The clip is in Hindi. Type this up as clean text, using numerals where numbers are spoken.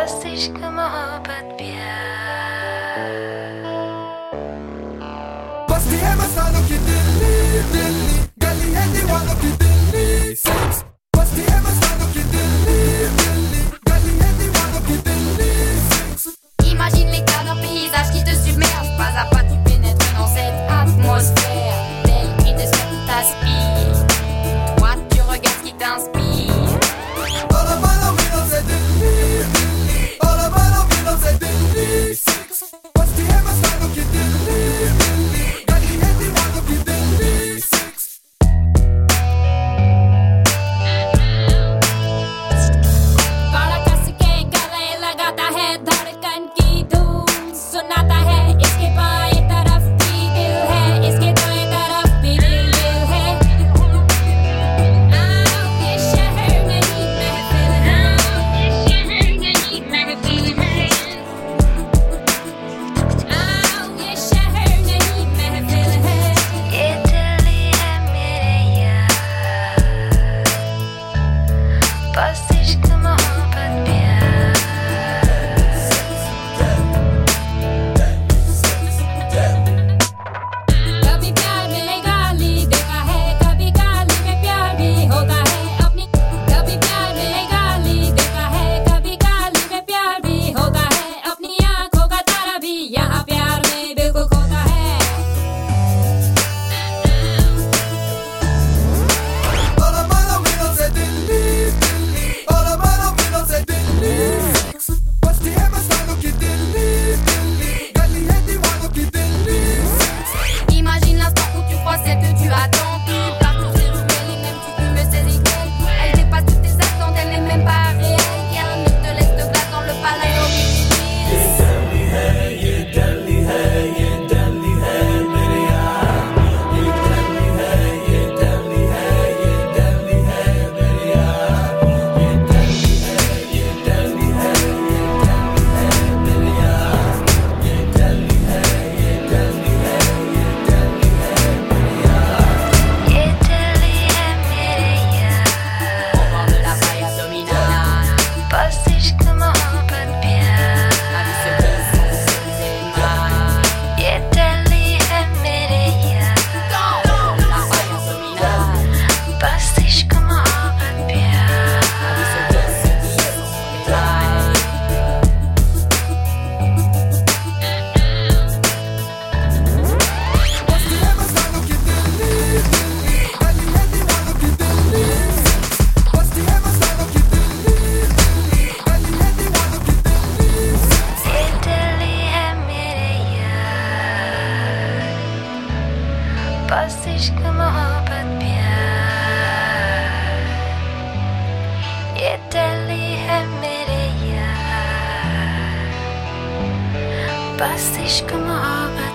बस इश्क मोहब्बत प्यार। बस्ती है मस्तानों की दिल्ली दिल्ली, गली है दीवानों की दिल्ली सेक्स। बस्ती है मस्तानों की दिल्ली दिल्ली, गली है दीवानों की Delhi six. Imagine l'éclat d'un paysage qui te submerge. Pas à pas tu pénètres dans cette atmosphère. Tel cri de ce qui t'aspire. Toi tu regardes ce qui t'inspire. All of my windows are Delhi Delhi, all of my windows are Delhi six. बस्ती है मस्तानों की दिल्ली दिल्ली, गली है दीवानों की दिल्ली सेक्स। काला कस के गले लगाता है धड़कन की धूम सुनाता है। इसके बाएं तरफ भी दिल है, इसके दाएं तरफ भी दिल है। ये शहर नहीं महफिल है, ये शहर नहीं महफिल है। ये शहर नहीं महफिल है। ये दिल्ली है मेरे यार, बस इश्क मोहब्बत प्यार। कभी प्यार में गाली देता है, कभी गाली में प्यार भी होता है अपनी। कभी प्यार में गाली देता है, कभी गाली में प्यार भी होता है अपनी। आंखों का तारा भी यहाँ प्यार में बिल्कुल खोता है। All of my windows are Delhi Delhi, all of my windows are Delhi six. बस्ती है मस्तानों की दिल्ली दिल्ली, गली है दीवानों की Delhi six. Imagine l'instant où tu crois celle que tu attends. Puis partout c'est nouvelle et même tu peux me saisir d'elle. Elle dépasse toutes tes attentes, elle n'est même pas réelle. Rien ne te laisse de glace dans le palais d'Aurélie. ये दिल्ली है मेरे यार, Au bord de la faille abdominale, बस इश्क मोहब्बत प्यार। la vie se glisse sans cesser mal. ये दिल्ली है मेरे यार, Au bord de la faille abdominale, बस इश्क मोहब्बत प्यार। la vie se glisse sans mal. बस्ती है मस्तानों की दिल्ली दिल्ली, गली है दीवानों की दिल्ली सेक्स। बस्ती है मस्तानों की दिल्ली दिल्ली, गली है दीवानों की दिल्ली सेक्स। ये दिल्ली है मेरे यार, बस इश्क मोहब्बत प्यार। ये दिल्ली है मेरे यार, बस इश्क मोहब्बत